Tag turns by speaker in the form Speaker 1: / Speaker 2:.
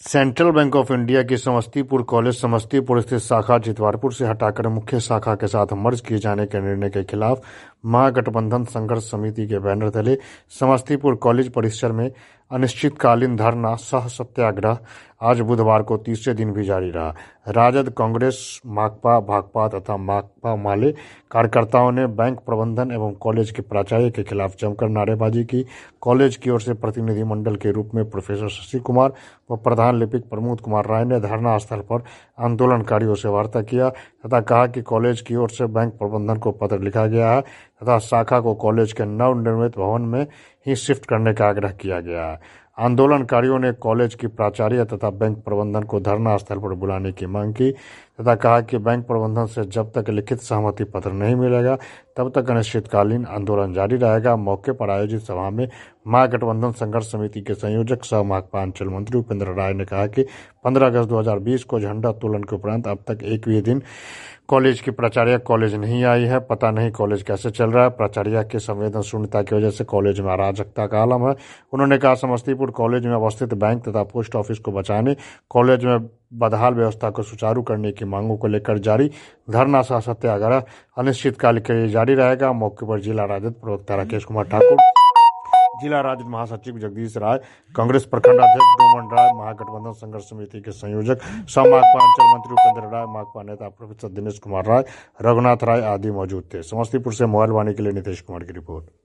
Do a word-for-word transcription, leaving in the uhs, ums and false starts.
Speaker 1: Central bank of India की Samastipur college Samastipur स्थित शाखा जितवारपुर से हटाकर मुख्य शाखा के साथ मर्ज किए जाने के निर्णय के खिलाफ महागठबंधन संघर्ष समिति के बैनर तले समस्तीपुर कॉलेज परिसर में अनिश्चितकालीन धरना सह सत्याग्रह आज बुधवार को तीसरे दिन भी जारी रहा। राजद, कांग्रेस, माकपा, भाकपा तथा माकपा माले कार्यकर्ताओं ने बैंक प्रबंधन एवं कॉलेज के प्राचार्य के खिलाफ जमकर नारेबाजी की। कॉलेज की ओर से प्रतिनिधिमंडल के रूप में प्रोफेसर शशि कुमार व प्रधान लिपिक प्रमोद कुमार राय ने धरना स्थल पर आंदोलनकारियों से वार्ता किया तथा कहा कि कॉलेज की ओर से बैंक प्रबंधन को पत्र लिखा गया है तथा शाखा को कॉलेज के नवनिर्मित भवन में ही शिफ्ट करने का आग्रह किया गया है। आंदोलनकारियों ने कॉलेज की प्राचार्य तथा बैंक प्रबंधन को धरना स्थल पर बुलाने की मांग की तथा कहा कि बैंक प्रबंधन से जब तक लिखित सहमति पत्र नहीं मिलेगा तब तक अनिश्चितकालीन आंदोलन जारी रहेगा। मौके पर आयोजित सभा में महागठबंधन संघर्ष समिति के संयोजक सह माकपा अंचल मंत्री उपेंद्र राय ने कहा कि पंद्रह अगस्त दो हज़ार बीस को झंडा उत्तोलन के उपरांत अब तक एक भी दिन कॉलेज की प्राचार्य कॉलेज नहीं आई है। पता नहीं कॉलेज कैसे चल रहा है। प्राचार्य की संवेदन शून्यता की वजह से कॉलेज में अराजकता का आलम है। उन्होंने कहा समस्तीपुर कॉलेज में अवस्थित बैंक तथा पोस्ट ऑफिस को बचाने, कॉलेज में बदहाल व्यवस्था को सुचारू करने की मांगों को लेकर जारी धरना सह सत्याग्रह अनिश्चितकाल के लिए जारी रहेगा। मौके पर जिला राजद प्रवक्ता राकेश कुमार ठाकुर, जिला राजद महासचिव जगदीश राय, कांग्रेस प्रखंड अध्यक्ष डोमन राय, महागठबंधन संघर्ष समिति के संयोजक सह माकपा अंचल मंत्री उपेंद्र राय, माकपा नेता प्रोफेसर दिनेश कुमार राय, रघुनाथ राय आदि मौजूद थे। समस्तीपुर से मोबाइल वाणी के लिए नितेश कुमार की रिपोर्ट।